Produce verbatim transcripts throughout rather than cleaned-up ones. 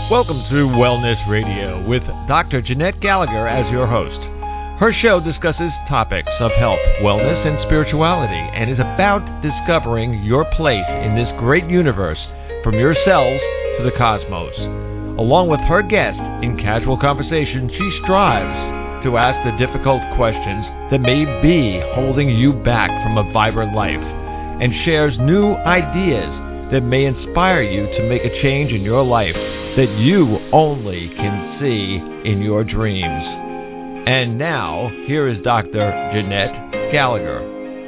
Welcome to Wellness Radio with Doctor Jeanette Gallagher as your host. Her show discusses topics of health, wellness, and spirituality, and is about discovering your place in this great universe, from your cells to the cosmos. Along with her guest, in casual conversation, she strives to ask the difficult questions that may be holding you back from a vibrant life, and shares new ideas that may inspire you to make a change in your life that you only can see in your dreams. And now, here is Doctor Jeanette Gallagher.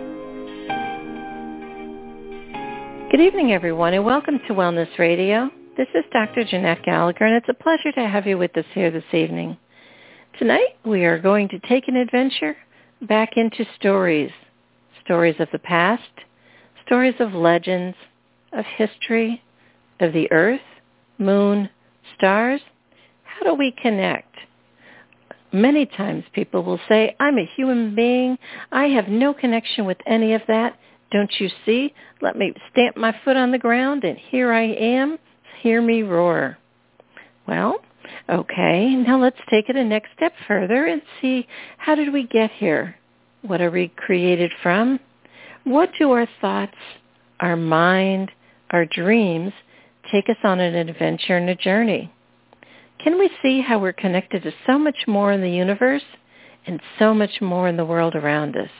Good evening, everyone, and welcome to Wellness Radio. This is Doctor Jeanette Gallagher, and it's a pleasure to have you with us here this evening. Tonight, we are going to take an adventure back into stories, stories of the past, stories of legends, of history, of the earth, moon, stars. How do we connect? Many times people will say, I'm a human being. I have no connection with any of that. Don't you see? Let me stamp my foot on the ground, and here I am. Hear me roar. Well, okay, now let's take it a next step further and see, how did we get here? What are we created from? What do our thoughts, our mind, our dreams take us on an adventure and a journey? Can we see how we're connected to so much more in the universe and so much more in the world around us?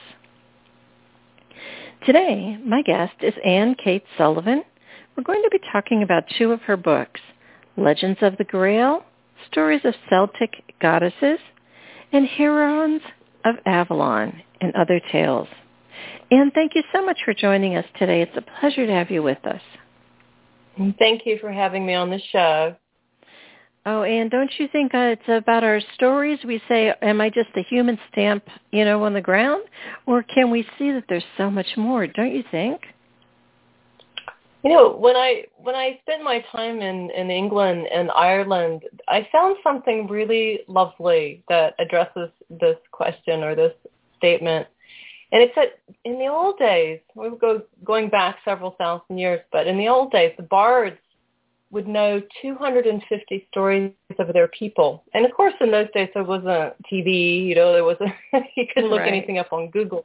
Today, my guest is Anne Kate Sullivan. We're going to be talking about two of her books, Legends of the Grail, Stories of Celtic Goddesses, and Heroines of Avalon and Other Tales. Anne, thank you so much for joining us today. It's a pleasure to have you with us. Thank you for having me on the show. Oh, Anne, don't you think uh, it's about our stories? We say, am I just a human stamp, you know, on the ground? Or can we see that there's so much more, don't you think? You know, when I when I spent my time in, in England and Ireland, I found something really lovely that addresses this question or this statement. And it's that in the old days, we would go going back several thousand years, but in the old days, the bards would know two hundred fifty stories of their people. And of course, in those days, there wasn't T V, you know, there wasn't, you couldn't look right. anything up on Google.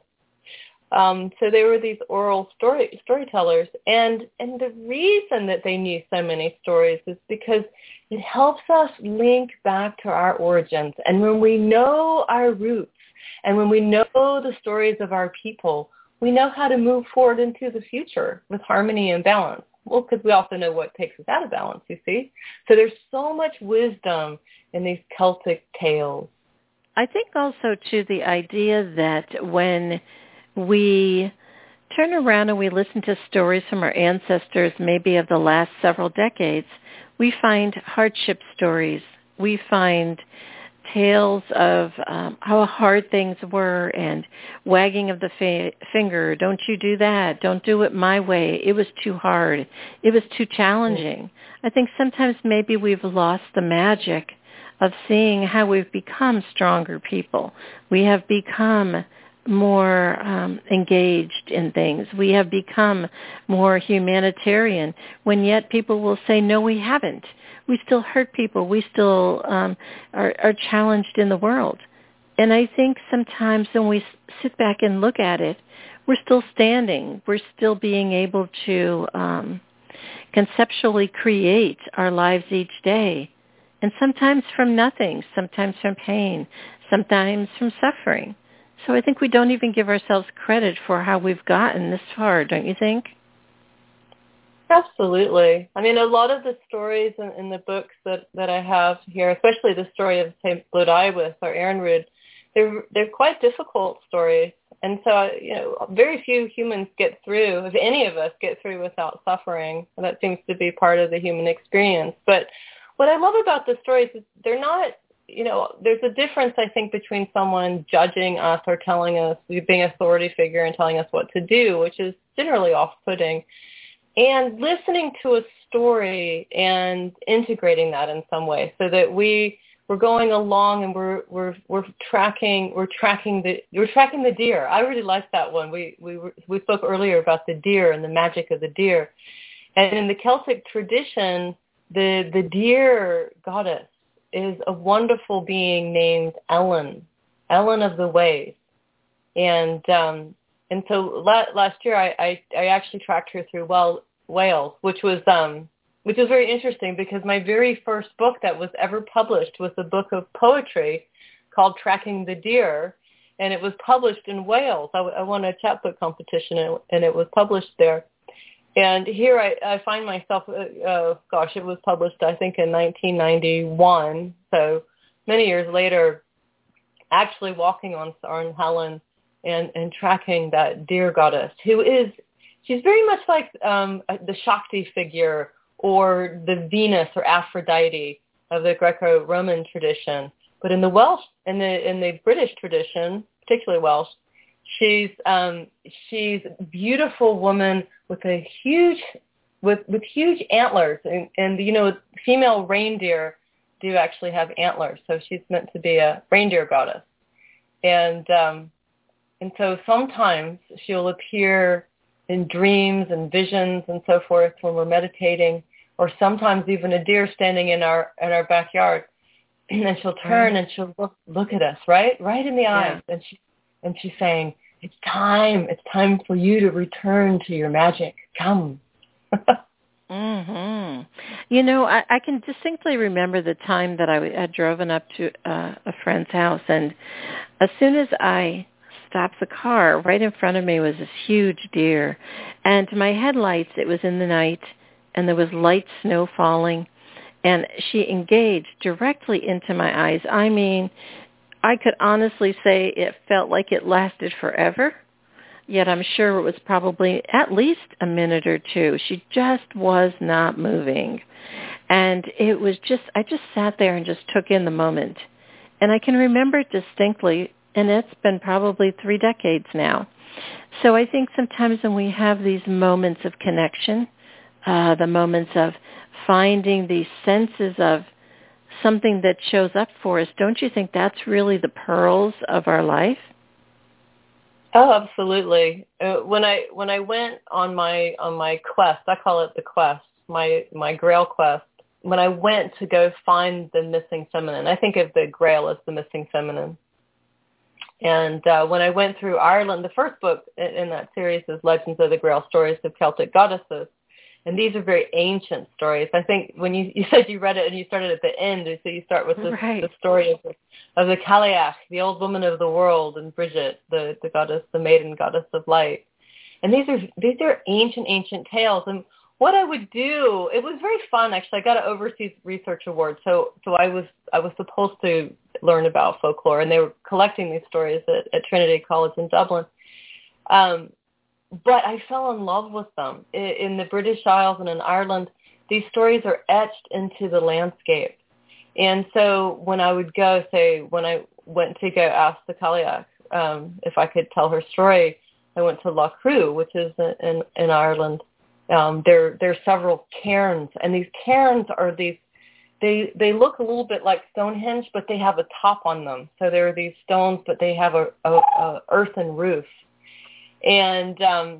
Um, so they were these oral story storytellers. And, and the reason that they knew so many stories is because it helps us link back to our origins. And when we know our roots, and when we know the stories of our people, we know how to move forward into the future with harmony and balance. Well, because we also know what takes us out of balance, you see. So there's so much wisdom in these Celtic tales. I think also, too, the idea that when we turn around and we listen to stories from our ancestors, maybe of the last several decades, we find hardship stories. We find tales of um, how hard things were and wagging of the fa- finger. Don't you do that. Don't do it my way. It was too hard. It was too challenging. I think sometimes maybe we've lost the magic of seeing how we've become stronger people. We have become more um, engaged in things. We have become more humanitarian, when yet people will say, no, we haven't. We still hurt people. We still um, are, are challenged in the world. And I think sometimes when we sit back and look at it, we're still standing. We're still being able to um, conceptually create our lives each day. And sometimes from nothing, sometimes from pain, sometimes from suffering. So I think we don't even give ourselves credit for how we've gotten this far, don't you think? Absolutely. I mean, a lot of the stories in, in the books that, that I have here, especially the story of Saint Blodaiwith or Eärnryd, they're they're quite difficult stories. And so, you know, very few humans get through, if any of us get through without suffering. And that seems to be part of the human experience. But what I love about the stories is they're not, you know, there's a difference, I think, between someone judging us or telling us, being an authority figure and telling us what to do, which is generally off-putting, and listening to a story and integrating that in some way so that we we're going along and we're we're we're tracking we're tracking the we're tracking the deer. I really liked that one. We we we spoke earlier about the deer and the magic of the deer. And in the Celtic tradition, the the deer goddess is a wonderful being named Ellen, Ellen of the Ways. And um, and so la- last year I, I, I actually tracked her through well, Wales, which was um, which was very interesting because my very first book that was ever published was a book of poetry called Tracking the Deer, and it was published in Wales. I, I won a chapbook competition, and, and it was published there. And here I, I find myself, uh, uh, gosh, it was published, I think, in nineteen ninety-one, so many years later, actually walking on Sarn Helen and, and tracking that deer goddess, who is, she's very much like um, the Shakti figure or the Venus or Aphrodite of the Greco-Roman tradition. But in the Welsh, in the in the British tradition, particularly Welsh, she's um, she's a beautiful woman with a huge with with huge antlers, and, and you know, female reindeer do actually have antlers, so she's meant to be a reindeer goddess. And um, and so sometimes she'll appear in dreams and visions and so forth when we're meditating, or sometimes even a deer standing in our in our backyard. And she'll turn and she'll look look at us, right, right in the eyes, yeah. and she and she's saying, "It's time. It's time for you to return to your magic. Come." hmm You know, I, I can distinctly remember the time that I had driven up to uh, a friend's house, and as soon as I stopped the car, right in front of me was this huge deer, and to my headlights, it was in the night, and there was light snow falling. And she engaged directly into my eyes. I mean, I could honestly say it felt like it lasted forever, yet I'm sure it was probably at least a minute or two. She just was not moving. And it was just, I just sat there and just took in the moment. And I can remember it distinctly, and it's been probably three decades now. So I think sometimes when we have these moments of connection, uh, the moments of finding these senses of something that shows up for us, don't you think that's really the pearls of our life? Oh, absolutely. Uh, when I when I went on my on my quest, I call it the quest, my my Grail quest. When I went to go find the missing feminine, I think of the Grail as the missing feminine. And uh, when I went through Ireland, the first book in, in that series is Legends of the Grail, Stories of Celtic Goddesses. And these are very ancient stories. I think when you, you said you read it and you started at the end, so you start with the, right. the story of the, of the Cailleach, the old woman of the world, and Bridget, the, the goddess, the maiden goddess of light. And these are these are ancient, ancient tales. And what I would do, it was very fun, actually. I got an overseas research award, so so I was I was supposed to learn about folklore, and they were collecting these stories at, at Trinity College in Dublin. Um, But I fell in love with them. In the British Isles and in Ireland, these stories are etched into the landscape. And so when I would go, say, when I went to go ask the Cailleach um, if I could tell her story, I went to Lough Crew, which is in, in Ireland. Um, there, there are several cairns, and these cairns are these, they, they look a little bit like Stonehenge, but they have a top on them. So there are these stones, but they have a, a, a earthen roof. And um,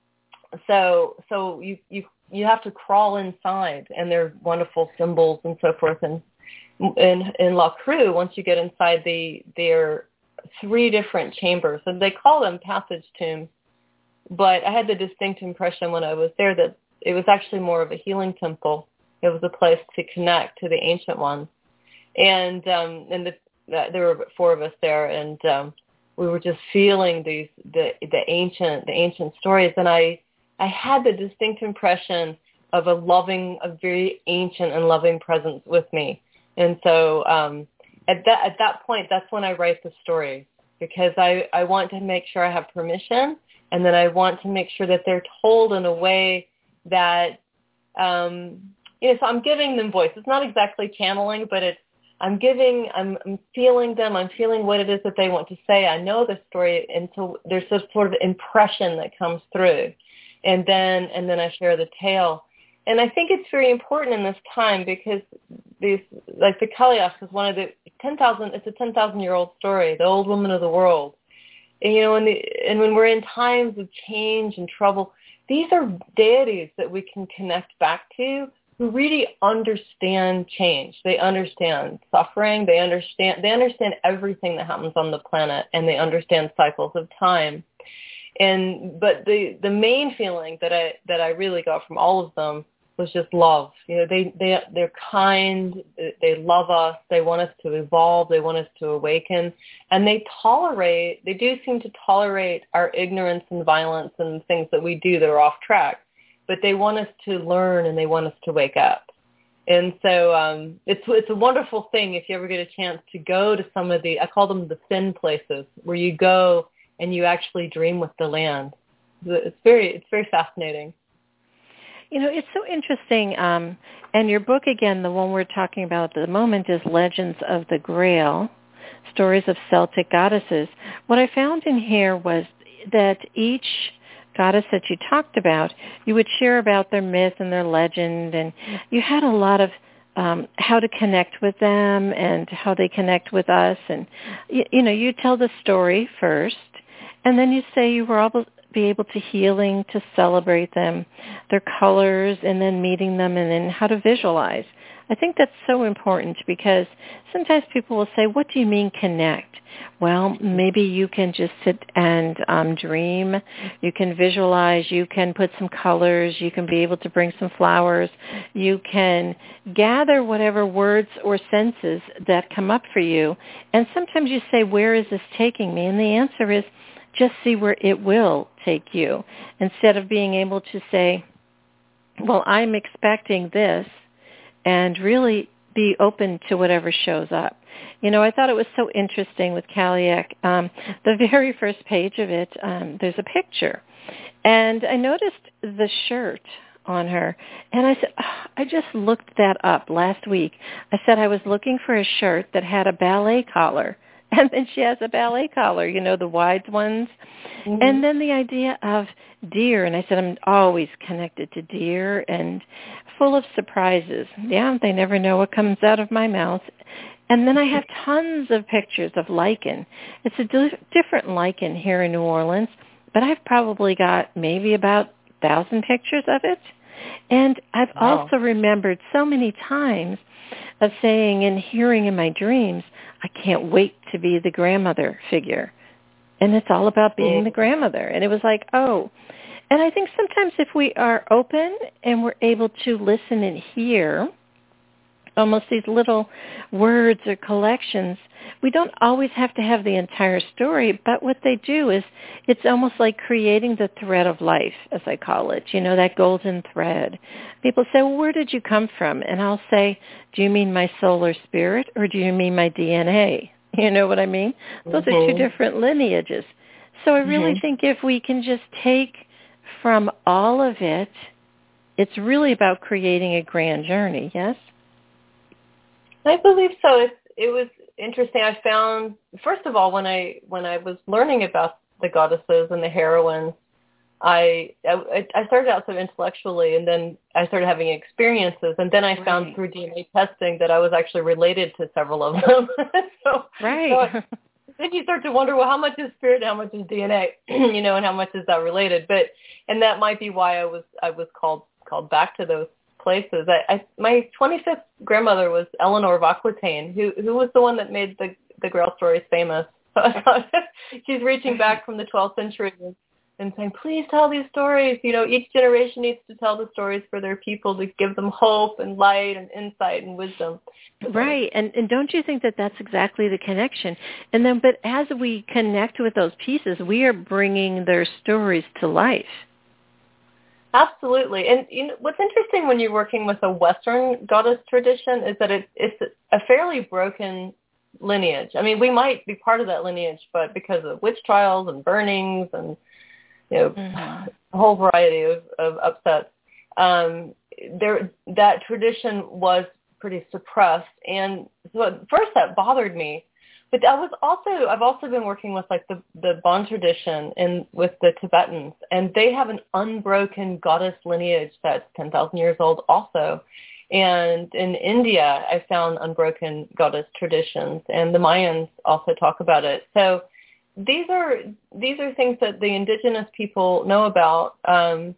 so so you, you you have to crawl inside, and there are wonderful symbols and so forth. And in in Lough Crew, once you get inside, the there are three different chambers, and they call them passage tombs. But I had the distinct impression when I was there that it was actually more of a healing temple. It was a place to connect to the ancient ones. And um, and the, there were four of us there, and um, we were just feeling these the the ancient the ancient stories, and I I had the distinct impression of a loving, a very ancient and loving presence with me. And so um, at that at that point, that's when I write the stories, because I, I want to make sure I have permission, and then I want to make sure that they're told in a way that um, you know. So I'm giving them voice. It's not exactly channeling, but it's I'm giving, I'm, I'm feeling them, I'm feeling what it is that they want to say. I know the story, and so there's this sort of impression that comes through. And then, and then I share the tale. And I think it's very important in this time, because these, like the Cailleach is one of the ten thousand, it's a ten thousand year old story, the old woman of the world. And, you know, and, the, and when we're in times of change and trouble, these are deities that we can connect back to who really understand change. They understand suffering. They understand they understand everything that happens on the planet, and they understand cycles of time. And but the the main feeling that I that I really got from all of them was just love. You know, they they they're kind. They love us. They want us to evolve. They want us to awaken, and they tolerate. They do seem to tolerate our ignorance and violence and things that we do that are off track. But they want us to learn, and they want us to wake up. And so um, it's it's a wonderful thing if you ever get a chance to go to some of the, I call them the thin places, where you go and you actually dream with the land. It's very it's very fascinating. You know, it's so interesting. Um, and your book, again, the one we're talking about at the moment, is Legends of the Grail, Stories of Celtic Goddesses. What I found in here was that each goddess that you talked about, you would share about their myth and their legend, and you had a lot of um, how to connect with them and how they connect with us. And, you, you know, you tell the story first, and then you say you were able be able to healing, to celebrate them, their colors, and then meeting them, and then how to visualize. I think that's so important because sometimes people will say, what do you mean connect? Well, maybe you can just sit and um, dream. You can visualize. You can put some colors. You can be able to bring some flowers. You can gather whatever words or senses that come up for you. And sometimes you say, where is this taking me? And the answer is, just see where it will take you, instead of being able to say, well, I'm expecting this, and really be open to whatever shows up. You know, I thought it was so interesting with Cailleach. Um, the very first page of it, um, there's a picture. And I noticed the shirt on her. And I said, oh, I just looked that up last week. I said I was looking for a shirt that had a ballet collar. And then she has a ballet collar, you know, the wide ones. Mm-hmm. And then the idea of deer. And I said, I'm always connected to deer and full of surprises. Yeah, they never know what comes out of my mouth. And then I have tons of pictures of lichen. It's a di- different lichen here in New Orleans, but I've probably got maybe about a thousand pictures of it. And I've wow. also remembered so many times of saying and hearing in my dreams, I can't wait to be the grandmother figure. And it's all about being the grandmother. And it was like, oh. And I think sometimes if we are open and we're able to listen and hear almost these little words or collections, we don't always have to have the entire story, but what they do is it's almost like creating the thread of life, as I call it, you know, that golden thread. People say, well, where did you come from? And I'll say, do you mean my soul or spirit, or do you mean my D N A? You know what I mean? Those mm-hmm. are two different lineages. So I really mm-hmm. think if we can just take from all of it, it's really about creating a grand journey, yes? I believe so. It, it was interesting. I found, first of all, when I when I was learning about the goddesses and the heroines, I, I I started out so intellectually, and then I started having experiences, and then I right. found through D N A testing that I was actually related to several of them. so, right. So I, then you start to wonder, well, how much is spirit, how much is D N A, you know, and how much is that related? But and that might be why I was I was called called back to those places. I, I my twenty-fifth grandmother was Eleanor of Aquitaine, who who was the one that made the the Grail stories famous. So I thought she's reaching back from the twelfth century and, and saying, please tell these stories. You know, each generation needs to tell the stories for their people to give them hope and light and insight and wisdom. Right, and and don't you think that that's exactly the connection? And then, but as we connect with those pieces, we are bringing their stories to life. Absolutely. And you know, what's interesting when you're working with a Western goddess tradition is that it, it's a fairly broken lineage. I mean, we might be part of that lineage, but because of witch trials and burnings and, you know, mm-hmm. a whole variety of, of upsets, um, there that tradition was pretty suppressed. And so at first that bothered me. But I was also, I've also been working with like the, the Bon tradition and with the Tibetans, and they have an unbroken goddess lineage that's ten thousand years old also. And in India, I found unbroken goddess traditions, and the Mayans also talk about it. So these are, these are things that the indigenous people know about. Um,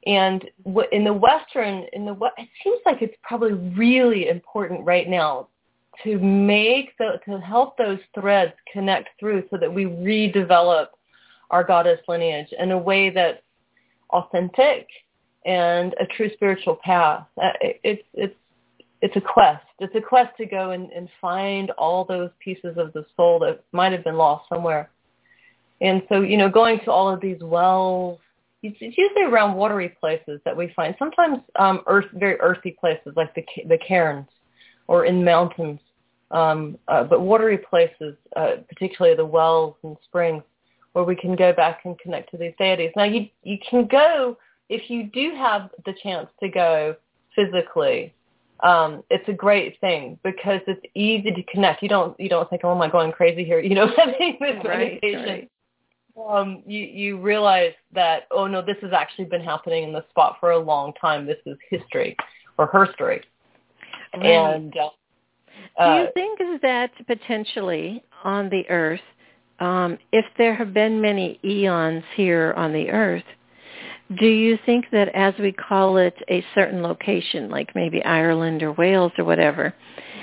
And in the Western, in the it seems like it's probably really important right now to make the, to help those threads connect through so that we redevelop our goddess lineage in a way that's authentic and a true spiritual path. It's it's it's a quest. It's a quest to go and, and find all those pieces of the soul that might have been lost somewhere. And so, you know, going to all of these wells, it's usually around watery places that we find. Sometimes um, earth, very earthy places like the the cairns or in mountains. Um, uh, but watery places, uh, particularly the wells and springs, where we can go back and connect to these deities. Now, you you can go, if you do have the chance to go physically, um, it's a great thing because it's easy to connect. You don't you don't think, oh, am I going crazy here? You know, having this right, meditation. Right. Um, you, you realize that, oh, no, this has actually been happening in this spot for a long time. This is history or her story. Right. And uh, do you uh, think that potentially on the earth, um, if there have been many eons here on the earth, do you think that as we call it a certain location, like maybe Ireland or Wales or whatever,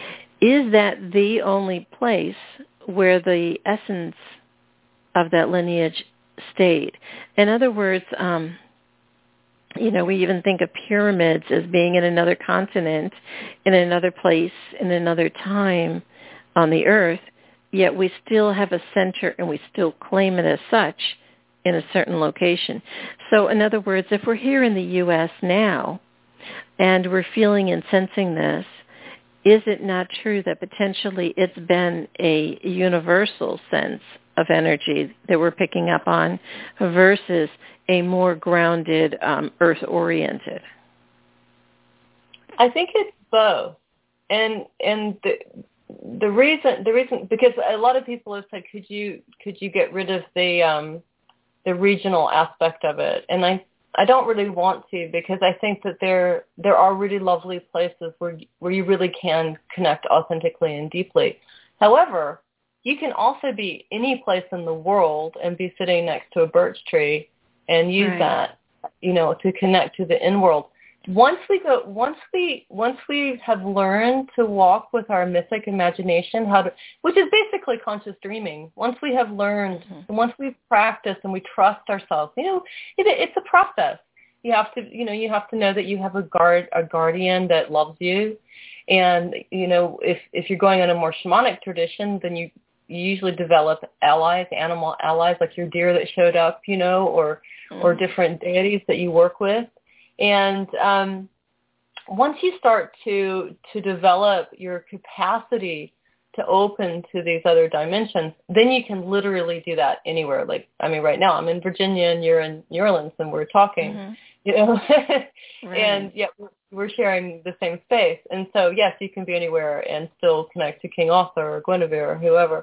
is that the only place where the essence of that lineage stayed? In other words, um, you know, we even think of pyramids as being in another continent, in another place, in another time on the earth, yet we still have a center and we still claim it as such in a certain location. So in other words, if we're here in the U S now and we're feeling and sensing this, is it not true that potentially it's been a universal sense of energy that we're picking up on versus a more grounded, um, earth-oriented? I think it's both. And and the the reason the reason because a lot of people have said, could you could you get rid of the um, the regional aspect of it? And I I don't really want to, because I think that there there are really lovely places where where you really can connect authentically and deeply. However, you can also be any place in the world and be sitting next to a birch tree and use right. that, you know, to connect to the in-world. Once we go, once we once we have learned to walk with our mythic imagination, how to, which is basically conscious dreaming. Once we have learned, mm-hmm. once we've practiced and we trust ourselves, you know, it, it's a process. You have to, you know, you have to know that you have a guard, a guardian that loves you, and you know, if if you're going on a more shamanic tradition, then you, you usually develop allies, animal allies, like your deer that showed up, you know, or mm-hmm. or different deities that you work with. And um, once you start to to develop your capacity to open to these other dimensions, then you can literally do that anywhere. Like, I mean, right now I'm in Virginia and you're in New Orleans and we're talking, mm-hmm. you know, right. and yet we're sharing the same space. And so, yes, you can be anywhere and still connect to King Arthur or Guinevere or whoever.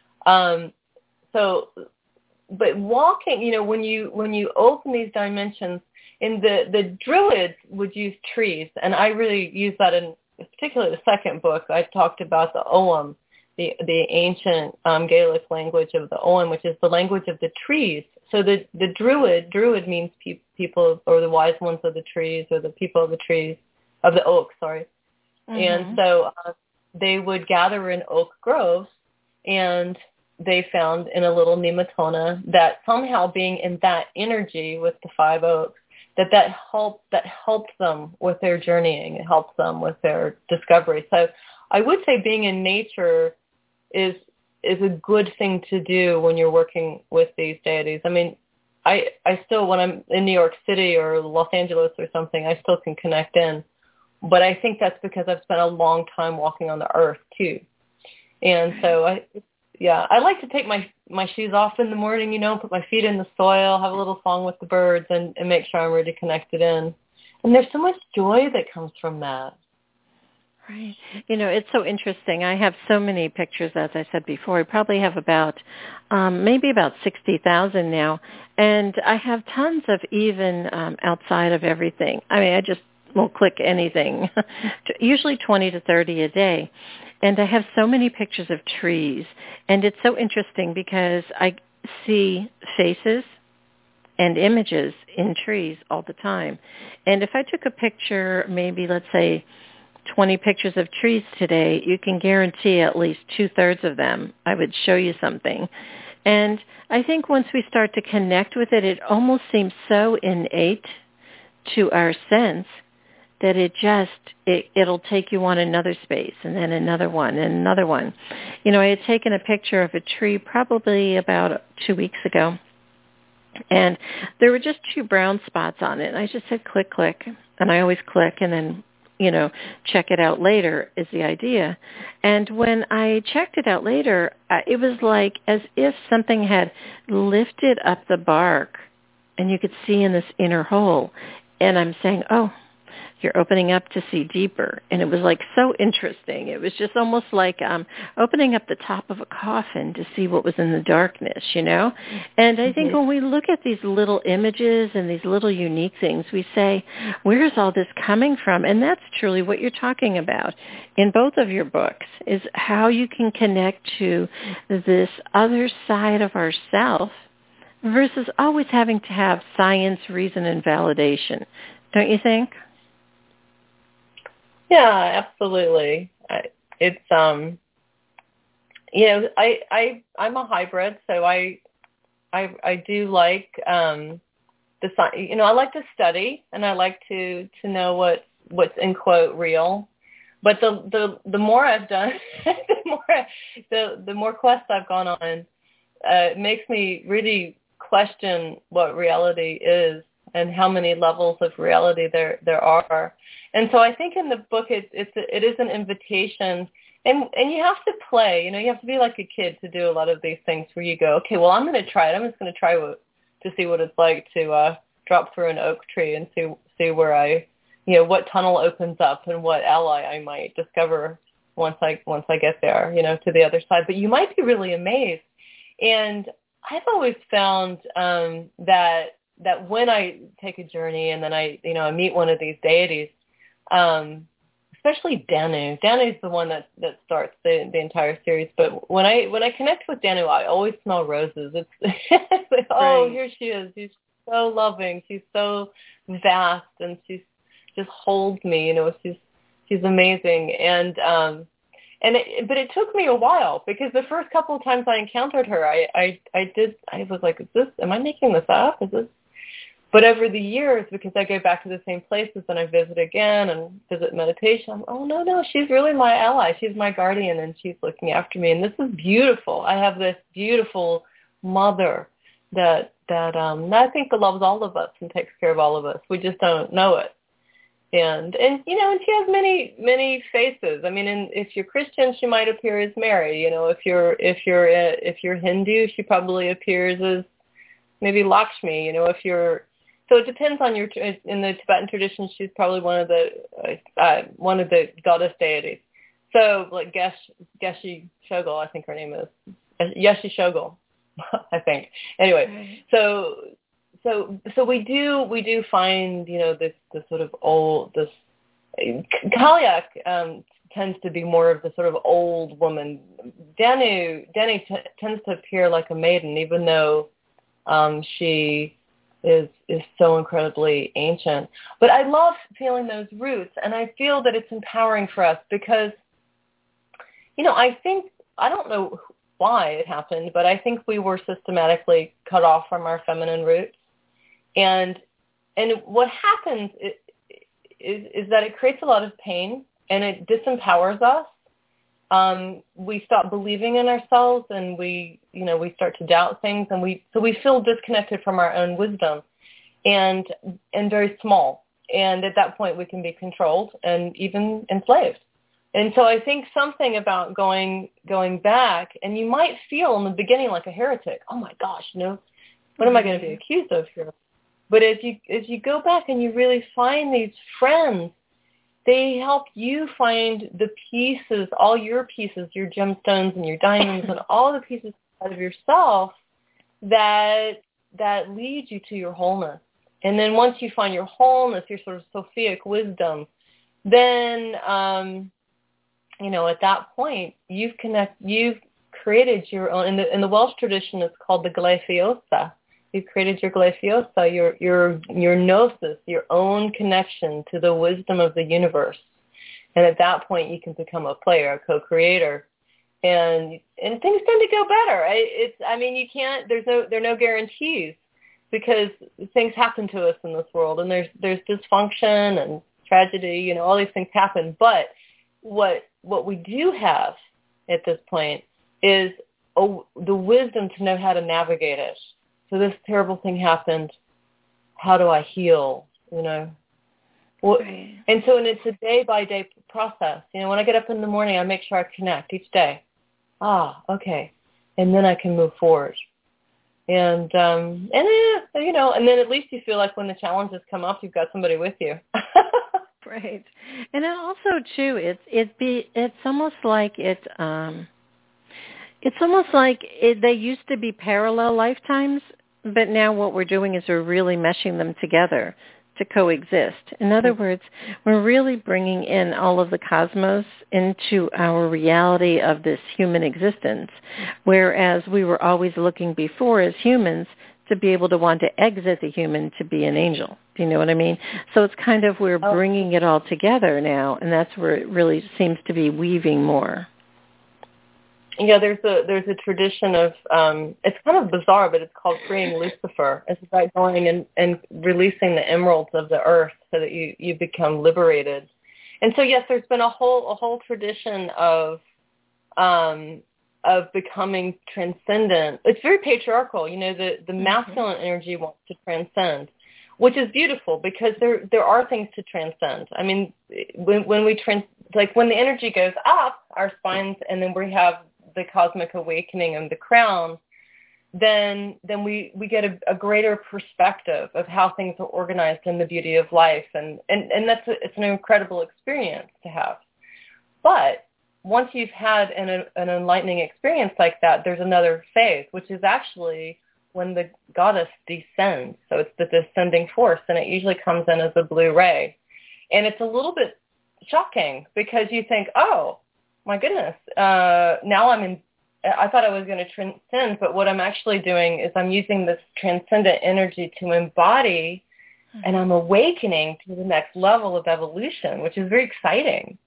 Um, so, but walking, you know, when you when you open these dimensions, in the, the Druids would use trees, and I really use that in particularly the second book. I talked about the Ogham, the the ancient um, Gaelic language of the Ogham, which is the language of the trees. So the, the Druid, Druid means pe- people, or the wise ones of the trees, or the people of the trees, of the oak, sorry. Mm-hmm. And so uh, they would gather in oak groves, and they found in a little nematona that somehow being in that energy with the five oaks, that that helped that helped them with their journeying. It helped them with their discovery. So I would say being in nature is is a good thing to do when you're working with these deities. I mean, I I still, when I'm in New York City or Los Angeles or something, I still can connect in. But I think that's because I've spent a long time walking on the earth too. And so I yeah, I like to take my my shoes off in the morning, you know, put my feet in the soil, have a little song with the birds, and, and make sure I'm really connected in. And there's so much joy that comes from that. Right. You know, it's so interesting. I have so many pictures, as I said before. I probably have about, um, maybe about sixty thousand now. And I have tons of even um, outside of everything. I mean, I just won't click anything, usually twenty to thirty a day. And I have so many pictures of trees. And it's so interesting because I see faces and images in trees all the time. And if I took a picture, maybe let's say twenty pictures of trees today, you can guarantee at least two-thirds of them I would show you something. And I think once we start to connect with it, it almost seems so innate to our sense that it just, it, it'll take you on another space and then another one and another one. You know, I had taken a picture of a tree probably about two weeks ago, and there were just two brown spots on it. And I just said, click, click, and I always click and then, you know, check it out later is the idea. And when I checked it out later, it was like as if something had lifted up the bark and you could see in this inner hole. And I'm saying, oh, you're opening up to see deeper. And it was like so interesting. It was just almost like um, opening up the top of a coffin to see what was in the darkness, you know? And I think mm-hmm. when we look at these little images and these little unique things, we say, where is all this coming from? And that's truly what you're talking about in both of your books, is how you can connect to this other side of ourself versus always having to have science, reason, and validation. Don't you think? Yeah, absolutely. I, it's um, you know, I I I'm a hybrid, so I I I do like um the you know I like to study and I like to to know what what's in quote real, but the the the more I've done, the more the the more quests I've gone on, uh, it makes me really question what reality is and how many levels of reality there there are. And so I think in the book it, it's a, it is an invitation, and and you have to play. You know, you have to be like a kid to do a lot of these things where you go, okay, well, I'm going to try it. I'm just going to try what, to see what it's like to uh, drop through an oak tree and see see where I, you know, what tunnel opens up and what ally I might discover once I once I get there, you know, to the other side. But you might be really amazed. And I've always found um, that that when I take a journey and then I, you know, I meet one of these deities, um, especially Danu. Danu's the one that, that starts the, the entire series. But when I when I connect with Danu, I always smell roses. It's, it's like, oh, right. Here she is. She's so loving. She's so vast, and she's just holds me. You know, she's she's amazing. And um, and it, but it took me a while, because the first couple of times I encountered her, I, I I did I was like, is this? Am I making this up? Is this? But over the years, because I go back to the same places and I visit again and visit meditation, I'm, oh, no, no, she's really my ally. She's my guardian, and she's looking after me. And this is beautiful. I have this beautiful mother that that um, I think loves all of us and takes care of all of us. We just don't know it. And, and you know, and she has many, many faces. I mean, and if you're Christian, she might appear as Mary. You know, if you're if you're uh, if you're Hindu, she probably appears as maybe Lakshmi. You know, if you're So it depends on your, in the Tibetan tradition, she's probably one of the, uh, one of the goddess deities. So like Gesh, Geshe Shogol, I think her name is. Yeshi Shogol, I think. Anyway, right. so, so, so we do, we do find, you know, this, this sort of old, this, Kaliak um, tends to be more of the sort of old woman. Danu, Danu t- tends to appear like a maiden, even though um, she, is is so incredibly ancient. But I love feeling those roots, and I feel that it's empowering for us because, you know, I think, I don't know why it happened, but I think we were systematically cut off from our feminine roots. And and what happens is, is, is that it creates a lot of pain, and it disempowers us. Um, we stop believing in ourselves, and we, you know, we start to doubt things, and we, so we feel disconnected from our own wisdom, and, and very small. And at that point we can be controlled and even enslaved. And so I think something about going, going back, and you might feel in the beginning like a heretic. Oh my gosh, you know, what am I going to be accused of here? But as you, as you go back and you really find these friends, they help you find the pieces, all your pieces, your gemstones and your diamonds and all the pieces out of yourself that that lead you to your wholeness. And then once you find your wholeness, your sort of Sophic wisdom, then, um, you know, at that point, you've connect, you've created your own. In the, in the Welsh tradition, it's called the Gleithiosa, You've created your glafiosa, your your your gnosis, your own connection to the wisdom of the universe. And at that point, you can become a player, a co-creator, and and things tend to go better. I, it's I mean, you can't. There's no there are no guarantees because things happen to us in this world, and there's there's dysfunction and tragedy. You know, all these things happen. But what what we do have at this point is a, the wisdom to know how to navigate it. So this terrible thing happened. How do I heal? You know. Well, right. And so and it's a day-by-day process. You know, when I get up in the morning, I make sure I connect each day. Ah, okay. And then I can move forward. And, um, and eh, you know, and then at least you feel like when the challenges come up, you've got somebody with you. Right. And then also, too, it's, it be, it's almost like it, um, it's almost like it, they used to be parallel lifetimes, but now what we're doing is we're really meshing them together to coexist. In other words, we're really bringing in all of the cosmos into our reality of this human existence, whereas we were always looking before as humans to be able to want to exit the human to be an angel. Do you know what I mean? So it's kind of we're bringing it all together now, and that's where it really seems to be weaving more. Yeah, there's a there's a tradition of um, it's kind of bizarre, but it's called freeing Lucifer. It's about going and, and releasing the emeralds of the earth so that you, you become liberated. And so yes, there's been a whole a whole tradition of um, of becoming transcendent. It's very patriarchal. You know, the, the masculine mm-hmm. energy wants to transcend, which is beautiful because there there are things to transcend. I mean, when when we trans like when the energy goes up, our spines, and then we have the cosmic awakening and the crown, then then we, we get a, a greater perspective of how things are organized in the beauty of life. And, and, and that's a, it's an incredible experience to have. But once you've had an, an enlightening experience like that, there's another phase, which is actually when the goddess descends. So it's the descending force, and it usually comes in as a blue ray. And it's a little bit shocking because you think, oh, my goodness, uh, now I'm in, I thought I was going to transcend, but what I'm actually doing is I'm using this transcendent energy to embody, and I'm awakening to the next level of evolution, which is very exciting.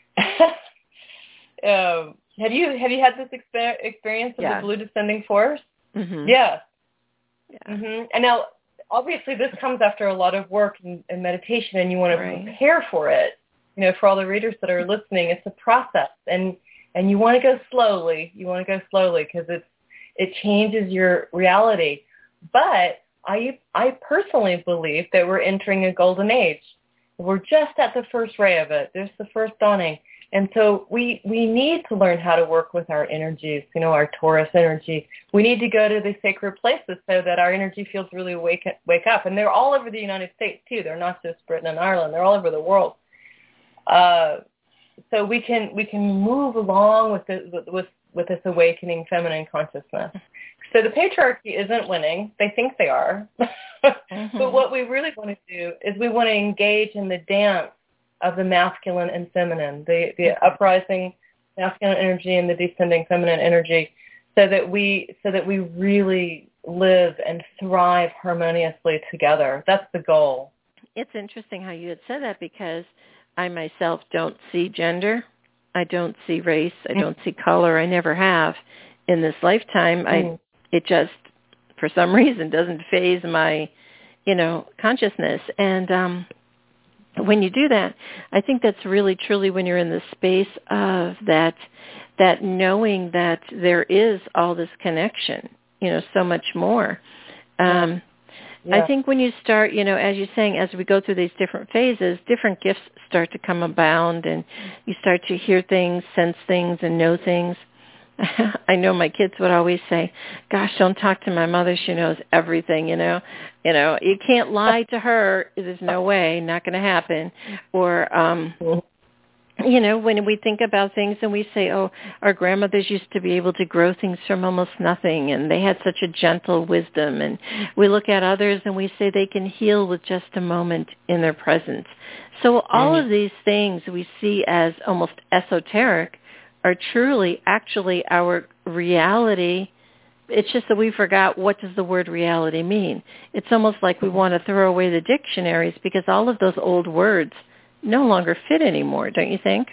um, have you have you had this exper- experience of yeah. the blue descending force? Mm-hmm. Yeah. yeah. Mm-hmm. And now, obviously, this comes after a lot of work and, and meditation, and you want to right. prepare for it. You know, for all the readers that are listening, it's a process, and, and you want to go slowly. You want to go slowly because it's it changes your reality. But I I personally believe that we're entering a golden age. We're just at the first ray of it. There's the first dawning, and so we we need to learn how to work with our energies. You know, our Taurus energy. We need to go to the sacred places so that our energy fields really wake wake up. And they're all over the United States too. They're not just Britain and Ireland. They're all over the world. Uh, so we can we can move along with this, with with this awakening feminine consciousness. So the patriarchy isn't winning; they think they are. mm-hmm. But what we really want to do is we want to engage in the dance of the masculine and feminine, the the mm-hmm. uprising masculine energy and the descending feminine energy, so that we so that we really live and thrive harmoniously together. That's the goal. It's interesting how you had said that because I myself don't see gender. I don't see race. I don't see color. I never have in this lifetime. I it just, for some reason, doesn't phase my, you know, consciousness. And um, when you do that, I think that's really, truly when you're in the space of that, that knowing that there is all this connection, you know, so much more. Um, Yeah. I think when you start, you know, as you're saying, as we go through these different phases, different gifts start to come abound, and you start to hear things, sense things, and know things. I know my kids would always say, gosh, don't talk to my mother. She knows everything, you know. You know, you can't lie to her. There's no way, not going to happen. Or, um, you know, when we think about things and we say, oh, our grandmothers used to be able to grow things from almost nothing, and they had such a gentle wisdom. And we look at others and we say they can heal with just a moment in their presence. So all mm-hmm. of these things we see as almost esoteric are truly actually our reality it's just that we forgot, what does the word reality mean? It's almost like we want to throw away the dictionaries because all of those old words no longer fit anymore, don't you think?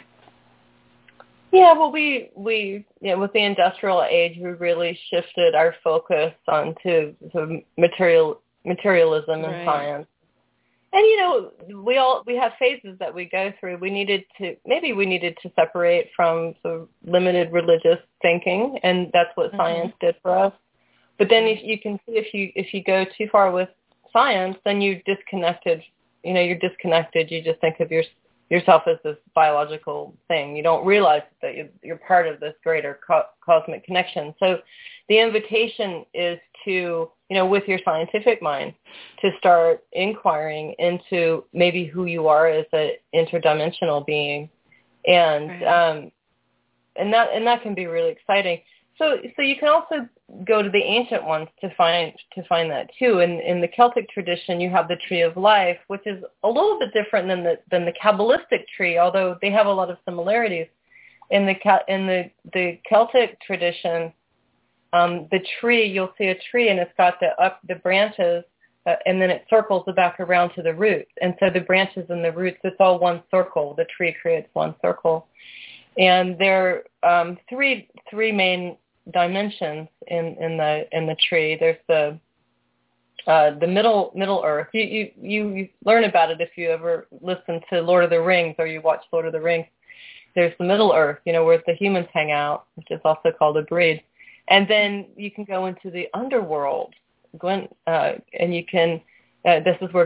Yeah, well, we, we you know, with the industrial age, we really shifted our focus onto sort of material, materialism and right. science. And, you know, we all, we have phases that we go through. We needed to, maybe we needed to separate from sort of limited religious thinking, and that's what mm-hmm. science did for us. But then if you can see if you, if you go too far with science, then you disconnected, you know, you're disconnected. You just think of your, yourself as this biological thing. You don't realize that you're part of this greater co- cosmic connection. So the invitation is to, you know, with your scientific mind, to start inquiring into maybe who you are as an interdimensional being. And, right. um, and that, and that can be really exciting. So, so you can also go to the ancient ones to find, to find that too. In, in the Celtic tradition, you have the tree of life, which is a little bit different than the, than the Kabbalistic tree, although they have a lot of similarities. In the, in the, the Celtic tradition, Um, the tree, you'll see a tree, and it's got the up the branches, uh, and then it circles the back around to the roots. And so the branches and the roots, it's all one circle. The tree creates one circle, and there are um, three three main dimensions in, in the in the tree. There's the uh, the middle middle earth. You, you you you learn about it if you ever listen to Lord of the Rings or you watch Lord of the Rings. There's the middle earth, you know, where the humans hang out, which is also called a breed. And then you can go into the underworld, Gwen, uh, and you can, uh, this is where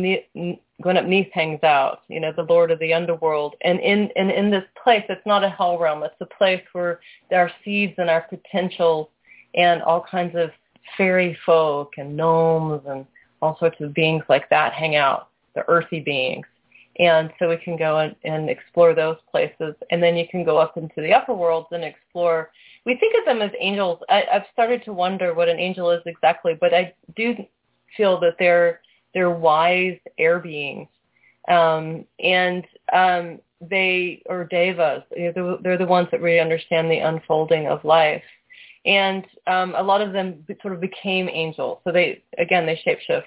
Gwyneth Neith hangs out, you know, the Lord of the Underworld. And in, and in this place, it's not a hell realm. It's a place where there are seeds and our potentials and all kinds of fairy folk and gnomes and all sorts of beings like that hang out, the earthy beings. And so we can go and, and explore those places. And then you can go up into the upper worlds and explore. We think of them as angels. I, I've started to wonder what an angel is exactly, but I do feel that they're they're wise air beings. Um, and um, they, or devas, you know, they're, they're the ones that really understand the unfolding of life. And um, a lot of them sort of became angels. So they, again, they shapeshift.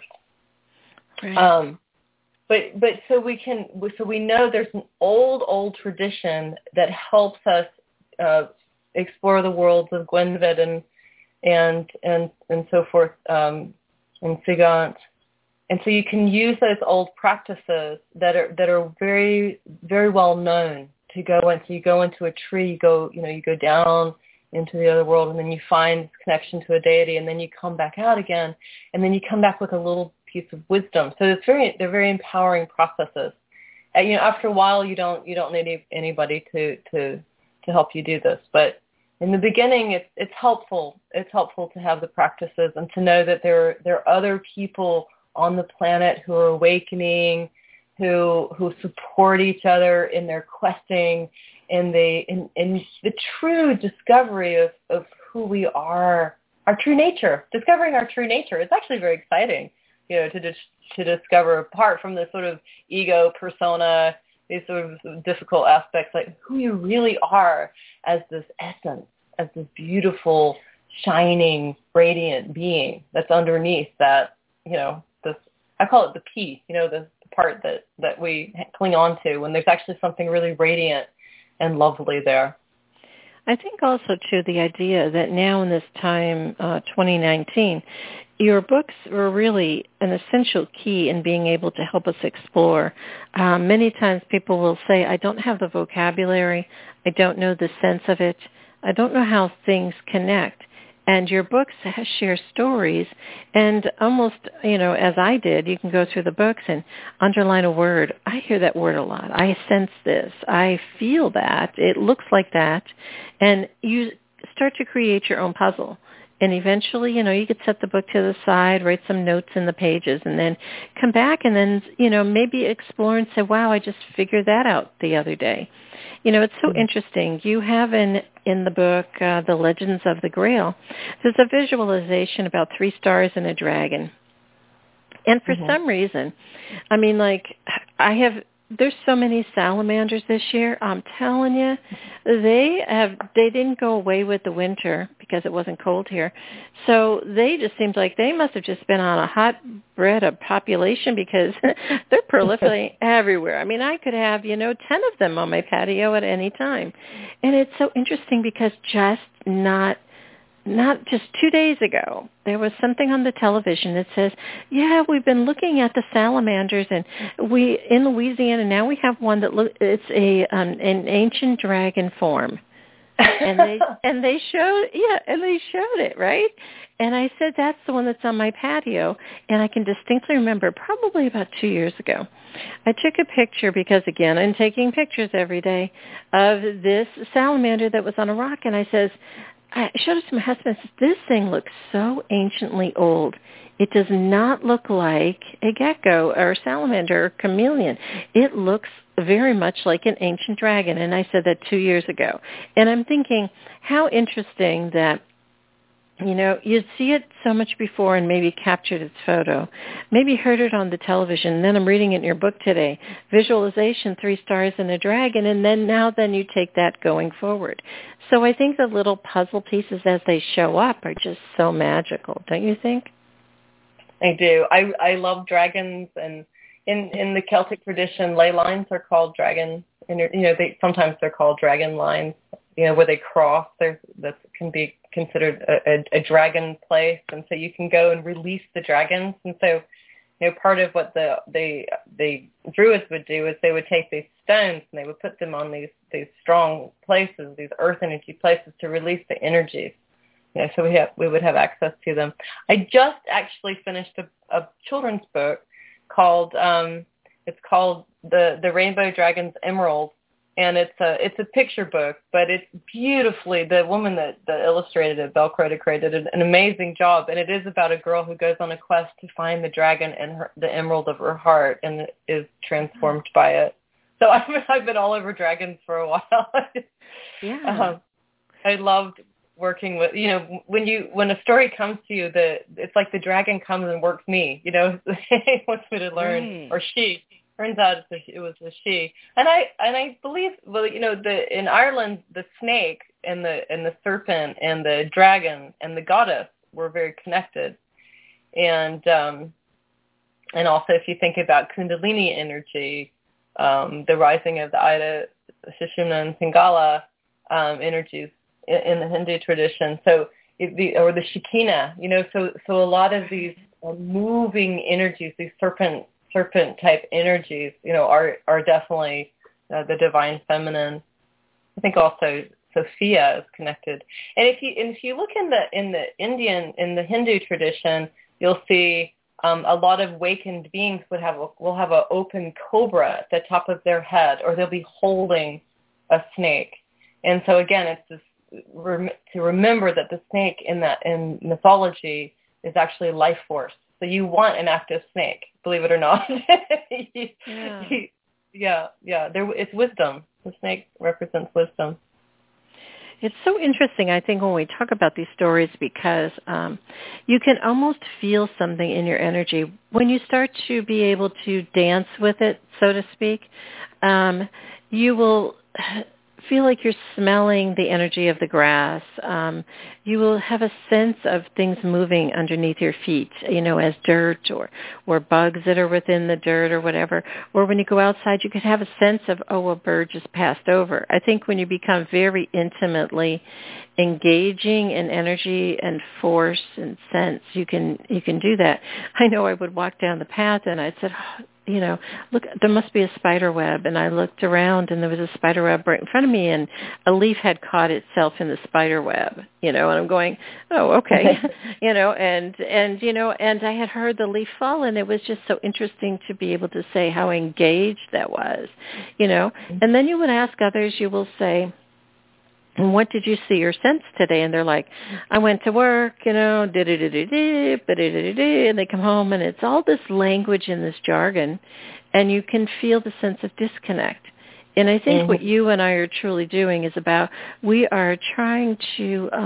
Right. Um, But but so we can so we know there's an old old tradition that helps us uh, explore the worlds of Gwenved and and and and so forth um, and Sigant, and so you can use those old practices that are that are very very well known to go into. You go into a tree, you go you know you go down into the other world, and then you find connection to a deity, and then you come back out again, and then you come back with a little piece of wisdom. So it's very, they're very empowering processes. And, you know, after a while, you don't, you don't need any, anybody to, to, to help you do this. But in the beginning, it's, it's helpful. It's helpful to have the practices and to know that there, there are other people on the planet who are awakening, who, who support each other in their questing, in the, in, in the true discovery of, of who we are, our true nature, discovering our true nature. It's actually very exciting. You know, to dis- to discover, apart from the sort of ego persona, these sort of difficult aspects, like who you really are as this essence, as this beautiful, shining, radiant being that's underneath that, you know, this, I call it the P, you know, the part that, that we cling on to when there's actually something really radiant and lovely there. I think also, too, the idea that now in this time, uh, twenty nineteen, your books were really an essential key in being able to help us explore. Um, many times people will say, I don't have the vocabulary, I don't know the sense of it, I don't know how things connect. And your books share stories, and almost, you know, as I did, you can go through the books and underline a word. I hear that word a lot. I sense this. I feel that. It looks like that. And you start to create your own puzzle. And eventually, you know, you could set the book to the side, write some notes in the pages, and then come back and then, you know, maybe explore and say, wow, I just figured that out the other day. You know, it's so mm-hmm. interesting. You have in, in the book, uh, The Legends of the Grail, there's a visualization about three stars and a dragon. And for mm-hmm. some reason, I mean, like, I have there's so many salamanders this year. I'm telling you, they have they didn't go away with the winter because it wasn't cold here. So they just seems like they must have just been on a hotbed of population because they're proliferating everywhere. I mean, I could have, you know, ten of them on my patio at any time. And it's so interesting because just not Not just two days ago, there was something on the television that says, yeah, we've been looking at the salamanders, and we in Louisiana now we have one that look it's a um, an ancient dragon form, and they and they showed yeah, and they showed it right, and I said that's the one that's on my patio, and I can distinctly remember probably about two years ago, I took a picture because again I'm taking pictures every day of this salamander that was on a rock, and I says. I showed it to my husband and said, this thing looks so anciently old. It does not look like a gecko or a salamander or chameleon. It looks very much like an ancient dragon. And I said that two years ago. And I'm thinking, how interesting that, you know, you'd see it so much before and maybe captured its photo, maybe heard it on the television, and then I'm reading it in your book today, visualization, three stars and a dragon, and then now then you take that going forward. So I think the little puzzle pieces as they show up are just so magical, don't you think? I do. I I love dragons, and in, in the Celtic tradition, ley lines are called dragons. And, you know, they sometimes they're called dragon lines, you know, where they cross. There that can be considered a, a, a dragon place, and so you can go and release the dragons. And so, you know, part of what the the the Druids would do is they would take these stones and they would put them on these these strong places, these earth energy places, to release the energies. You know, so we have we would have access to them. I just actually finished a, a children's book called um, it's called the the Rainbow Dragon's Emerald. And it's a it's a picture book, but it's beautifully, the woman that, that illustrated it, Belle Crotacre, did an amazing job. And it is about a girl who goes on a quest to find the dragon and her, the emerald of her heart, and is transformed by it. So I've been, I've been all over dragons for a while. Yeah. um, I loved working with, you know, when you when a story comes to you, the it's like the dragon comes and works me, you know, he wants me to learn, right. or she. Turns out it's a, it was a she, and I and I believe, well, you know, the in Ireland the snake and the and the serpent and the dragon and the goddess were very connected, and um, and also if you think about Kundalini energy, um, the rising of the Ida, Sushumna, and Pingala um, energies in, in the Hindu tradition, so it, the or the Shekinah, you know, so so a lot of these uh, moving energies, these serpent. serpent type energies, you know, are are definitely uh, the divine feminine. I think also Sophia is connected. And if you and if you look in the in the Indian in the Hindu tradition, you'll see um, a lot of awakened beings would have a, will have an open cobra at the top of their head, or they'll be holding a snake. And so again, it's this rem- to remember that the snake in that in mythology is actually life force. So you want an active snake, believe it or not. yeah. yeah, yeah. There, it's wisdom. The snake represents wisdom. It's so interesting, I think, when we talk about these stories, because um, you can almost feel something in your energy when you start to be able to dance with it, so to speak. Um, you will feel like you're smelling the energy of the grass. Um, you will have a sense of things moving underneath your feet, you know, as dirt or, or bugs that are within the dirt or whatever. Or when you go outside, you could have a sense of, oh, a bird just passed over. I think when you become very intimately engaging in energy and force and sense, you can you can do that. I know I would walk down the path and I said, oh, you know, look, there must be a spider web. And I looked around and there was a spider web right in front of me, and a leaf had caught itself in the spider web, you know, and I'm going, oh, okay, you know, and, and, you know, and I had heard the leaf fall, and it was just so interesting to be able to say how engaged that was, you know. And then you would ask others, you will say, and what did you see or sense today? And they're like, I went to work, you know, da-da-da-da-da, ba-da-da-da-da, and they come home, and it's all this language and this jargon, and you can feel the sense of disconnect. And I think mm-hmm. what you and I are truly doing is about, we are trying to um,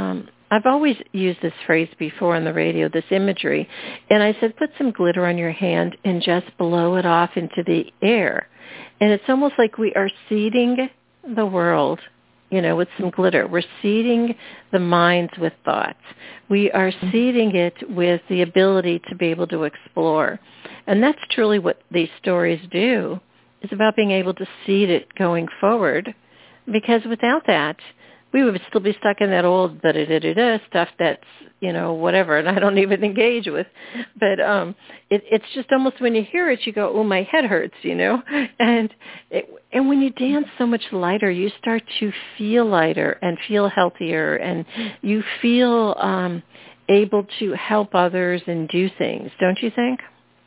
I've always used this phrase before on the radio, this imagery, and I said, put some glitter on your hand and just blow it off into the air. And it's almost like we are seeding the world, you know, with some glitter. We're seeding the minds with thoughts. We are seeding it with the ability to be able to explore. And that's truly what these stories do. It's about being able to seed it going forward, because without that, we would still be stuck in that old da-da-da-da-da stuff that's, you know, whatever, and I don't even engage with. But um, it, it's just almost when you hear it, you go, oh, my head hurts, you know. And it, and when you dance so much lighter, you start to feel lighter and feel healthier, and you feel um, able to help others and do things, don't you think?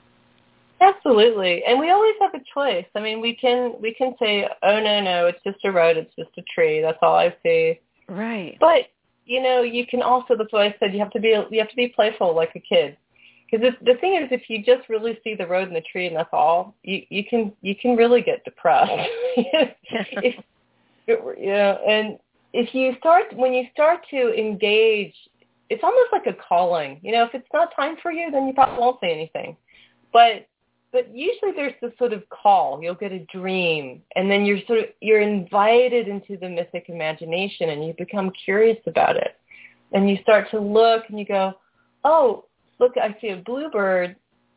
Absolutely. And we always have a choice. I mean, we can we can say, oh, no, no, it's just a road, it's just a tree, that's all I see. Right. But, you know, you can also, that's why I said you have to be you have to be playful like a kid. Because the thing is, if you just really see the road and the tree and that's all, you, you can you can really get depressed. if, you know, and if you start, when you start to engage, it's almost like a calling. You know, if it's not time for you, then you probably won't say anything. But But usually there's this sort of call. You'll get a dream, and then you're sort of you're invited into the mythic imagination, and you become curious about it. And you start to look, and you go, "Oh, look! I see a bluebird,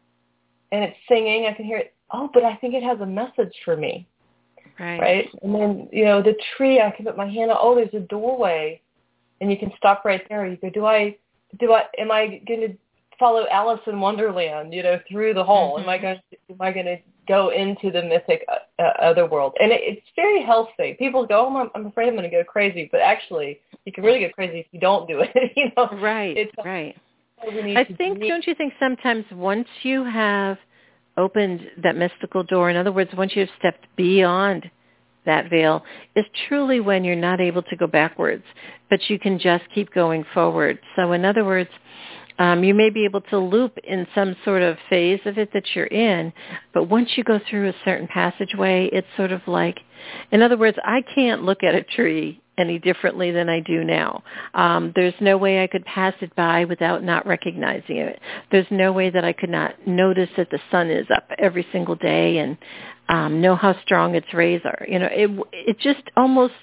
and it's singing. I can hear it. Oh, but I think it has a message for me, right? Right? And then you know the tree. I can put my hand on. Oh, there's a doorway, and you can stop right there. You go, do I, do I? Am I going to follow Alice in Wonderland, you know, through the hole? Mm-hmm. Am I going to, am I going to go into the mythic uh, other world? And it, it's very healthy. People go, oh, I'm, I'm afraid I'm going to go crazy, but actually, you can really get crazy if you don't do it. you know, right, it's, right. I think, dream. Don't you think sometimes once you have opened that mystical door, in other words, once you have stepped beyond that veil, is truly when you're not able to go backwards, but you can just keep going forward. So in other words, Um, you may be able to loop in some sort of phase of it that you're in, but once you go through a certain passageway, it's sort of like, in other words, I can't look at a tree any differently than I do now. Um, there's no way I could pass it by without not recognizing it. There's no way that I could not notice that the sun is up every single day and um, know how strong its rays are. You know, it it just almost...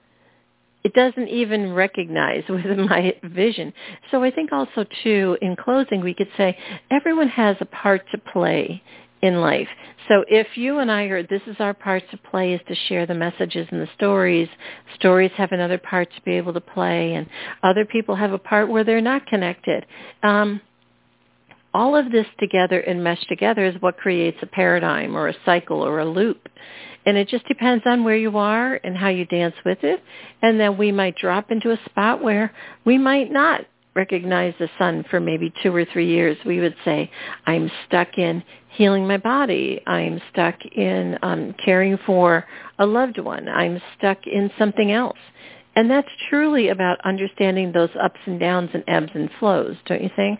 It doesn't even recognize with my vision. So I think also, too, in closing, we could say everyone has a part to play in life. So if you and I are, this is our part to play, is to share the messages and the stories. Stories have another part to be able to play, and other people have a part where they're not connected. Um, all of this together and meshed together is what creates a paradigm or a cycle or a loop. And it just depends on where you are and how you dance with it. And then we might drop into a spot where we might not recognize the sun for maybe two or three years. We would say, I'm stuck in healing my body. I'm stuck in um, caring for a loved one. I'm stuck in something else. And that's truly about understanding those ups and downs and ebbs and flows, don't you think?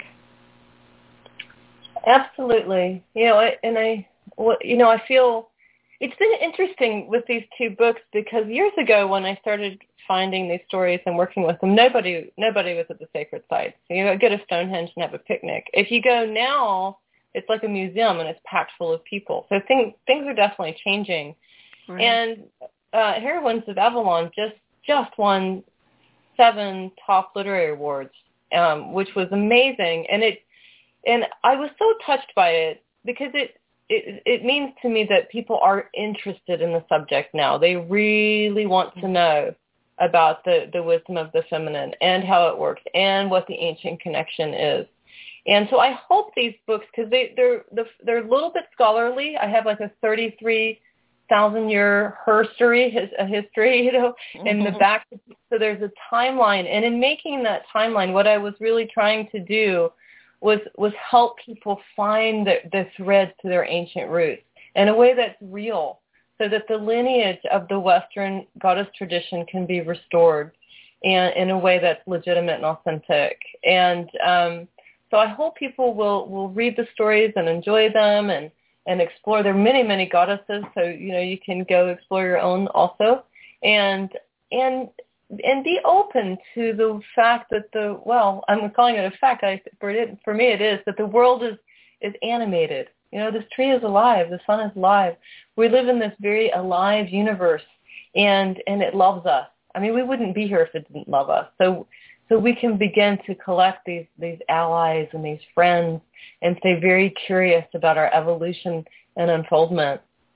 Absolutely. You know, I, and I, you know, I feel it's been interesting with these two books, because years ago when I started finding these stories and working with them, nobody nobody was at the sacred sites. So you go to Stonehenge and have a picnic. If you go now, it's like a museum and it's packed full of people. So things things are definitely changing. Right. And uh, Heroines of Avalon just just won seven top literary awards, um, which was amazing. And it and I was so touched by it, because it. It, it means to me that people are interested in the subject now. They really want to know about the, the wisdom of the feminine and how it works and what the ancient connection is. And so I hope these books, because they, they're, they're a little bit scholarly. I have like a thirty-three thousand year herstory, a history, you know, mm-hmm. in the back. So there's a timeline. And in making that timeline, what I was really trying to do was was help people find the, the threads to their ancient roots in a way that's real, so that the lineage of the Western goddess tradition can be restored and in a way that's legitimate and authentic. And um, so I hope people will, will read the stories and enjoy them and, and explore. There are many, many goddesses, so, you know, you can go explore your own also. And and and be open to the fact that the, well, I'm calling it a fact. I, for, it, for me it is, that the world is, is animated. You know, this tree is alive. The sun is alive. We live in this very alive universe, and, and it loves us. I mean, we wouldn't be here if it didn't love us. So so we can begin to collect these, these allies and these friends and stay very curious about our evolution and unfoldment.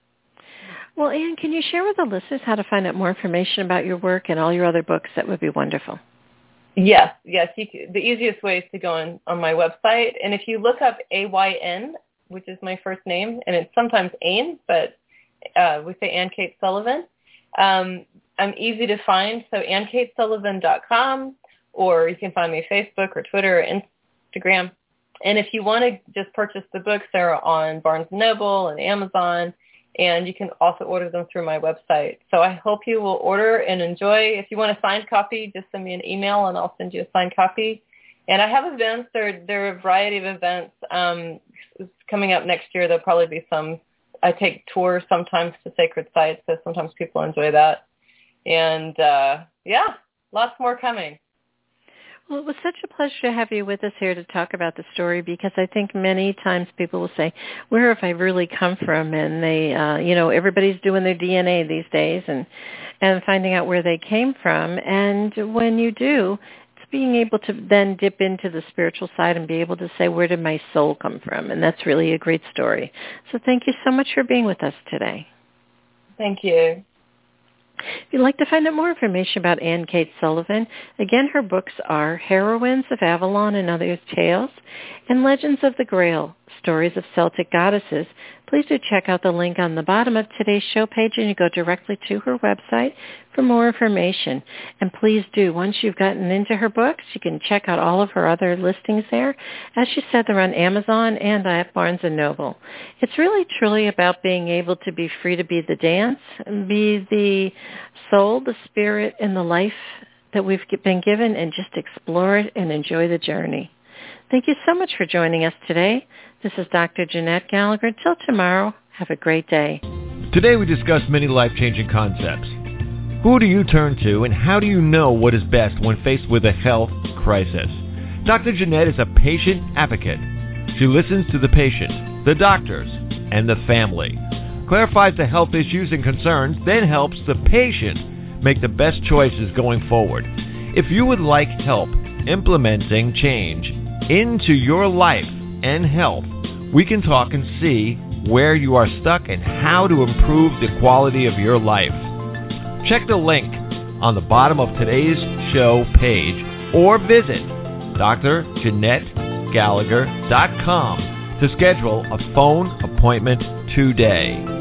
Well, Anne, can you share with the listeners how to find out more information about your work and all your other books? That would be wonderful. Yes, yes. You can, the easiest way is to go on, on my website. And if you look up A Y N, which is my first name, and it's sometimes Ain, but uh, we say Ann Kate Sullivan, um, I'm easy to find. So ann kate sullivan dot com, or you can find me Facebook or Twitter or Instagram. And if you want to just purchase the books, they're on Barnes and Noble and Amazon, and you can also order them through my website. So I hope you will order and enjoy. If you want a signed copy, just send me an email and I'll send you a signed copy. And I have events. There, there are a variety of events um, coming up next year. There'll probably be some. I take tours sometimes to sacred sites, so sometimes people enjoy that. And, uh, yeah, lots more coming. Well, it was such a pleasure to have you with us here to talk about the story, because I think many times people will say, where have I really come from? And they, uh, you know, everybody's doing their D N A these days and, and finding out where they came from. And when you do, it's being able to then dip into the spiritual side and be able to say, where did my soul come from? And that's really a great story. So thank you so much for being with us today. Thank you. If you'd like to find out more information about Ann Kate Sullivan, again, her books are Heroines of Avalon and Other Tales and Legends of the Grail, Stories of Celtic Goddesses. Please do check out the link on the bottom of today's show page, and you go directly to her website for more information. And please do, once you've gotten into her books, you can check out all of her other listings there. As she said, they're on Amazon and at Barnes and Noble. It's really, truly about being able to be free to be the dance, be the soul, the spirit, and the life that we've been given, and just explore it and enjoy the journey. Thank you so much for joining us today. This is Doctor Jeanette Gallagher. Till tomorrow, have a great day. Today we discussed many life-changing concepts. Who do you turn to, and how do you know what is best when faced with a health crisis? Doctor Jeanette is a patient advocate. She listens to the patient, the doctors, and the family, clarifies the health issues and concerns, then helps the patient make the best choices going forward. If you would like help implementing change into your life and health, we can talk and see where you are stuck and how to improve the quality of your life. Check the link on the bottom of today's show page or visit D R Jeanette Gallagher dot com to schedule a phone appointment today.